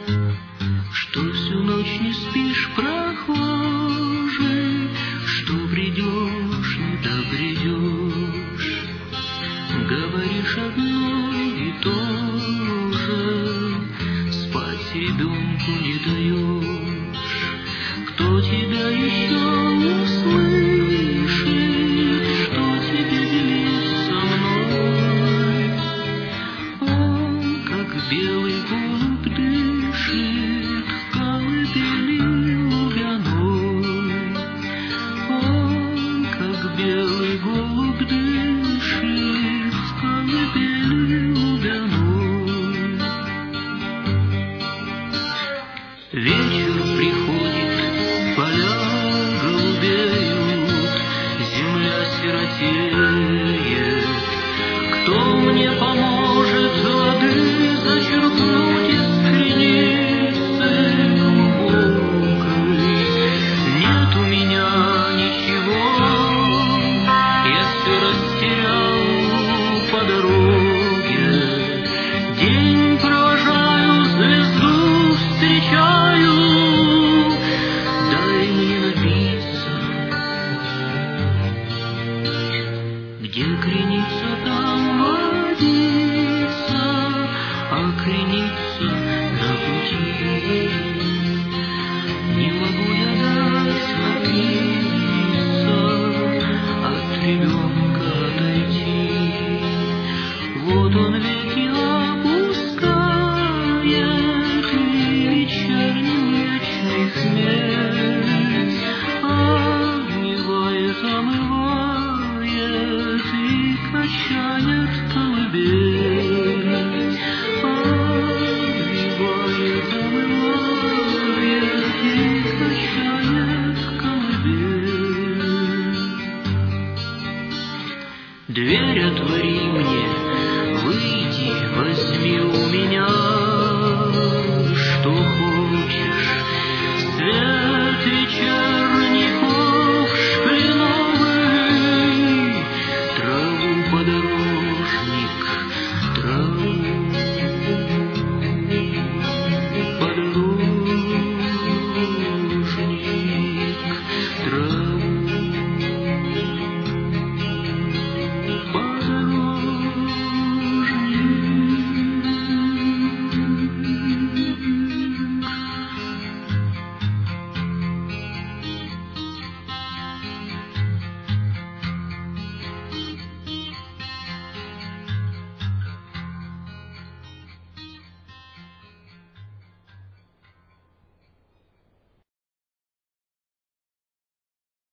Что всю ночь не спишь, прохожий, что бредешь, не добредешь, говоришь одно и то же, спать ребенку не даешь. Кто тебя еще услышит, что тебе делить со мной? Он, как белый голубь, дышит в колыбели лубяной. Он, как белый голубь, дышит в колыбели лубяной. Вечер приходит, поля голубеют, земля сиротеет. Кто мне поможет воды зачерпнуть из креницы глубокой? Нет у меня ничего, я все растерял по дороге. День провожаю, звезду встречаю, дай мне напиться. Где креница, там водица, а креница на пути. Не могу я дать напиться от ребенка.